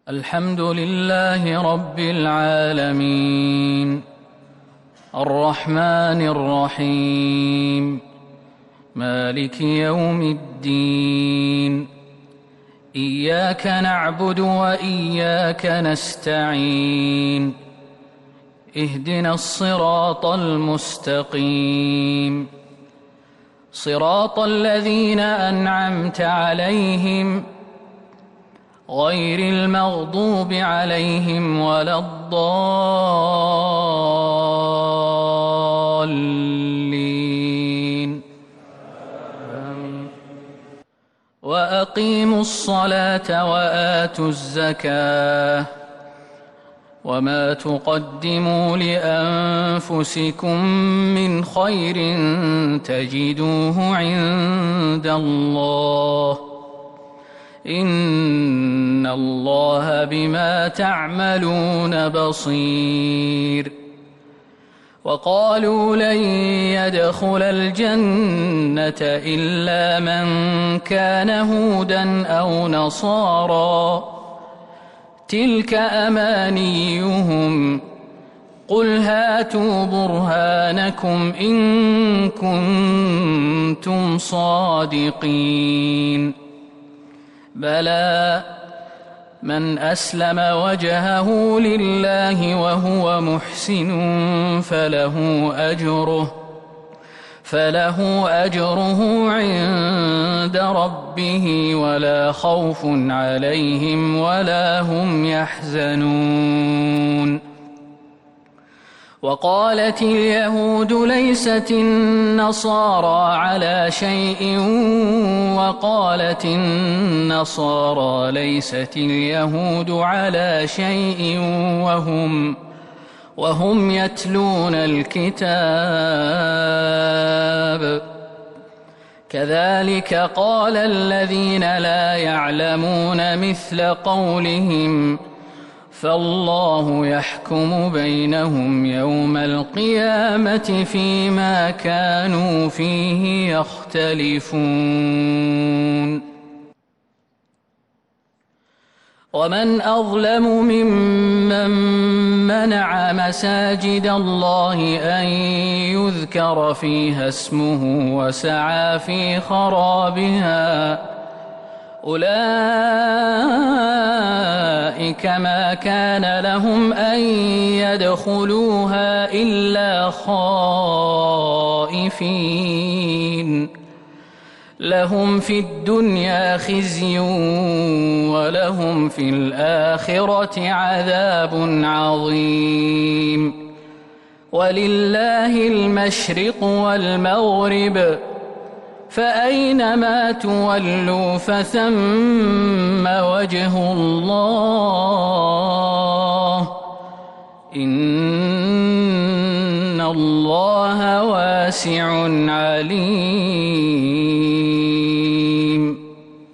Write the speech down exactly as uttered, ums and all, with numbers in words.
الحمد لله رب العالمين الرحمن الرحيم مالك يوم الدين إياك نعبد وإياك نستعين اهدنا الصراط المستقيم صراط الذين أنعمت عليهم غير المغضوب عليهم ولا الضالين وأقيموا الصلاة وآتوا الزكاة وما تقدموا لأنفسكم من خير تجدوه عند الله إن الله بما تعملون بصير وقالوا لن يدخل الجنة إلا من كان هودا أو نصارى تلك أمانيهم قل هاتوا برهانكم إن كنتم صادقين بلى من أسلم وجهه لله وهو محسن فله أجره فله أجره عند ربه ولا خوف عليهم ولا هم يحزنون وقالت اليهود ليست النصارى على شيء وقالت النصارى ليست اليهود على شيء وهم وهم يتلون الكتاب كذلك قال الذين لا يعلمون مثل قولهم فالله يحكم بينهم يوم القيامة فيما كانوا فيه يختلفون ومن أظلم ممن منع مساجد الله أن يذكر فيها اسمه وسعى في خرابها أولئك ما كان لهم أن يدخلوها إلا خائفين لهم في الدنيا خزي ولهم في الآخرة عذاب عظيم ولله المشرق والمغرب فأينما تولوا فثم وجه الله إن الله واسع عليم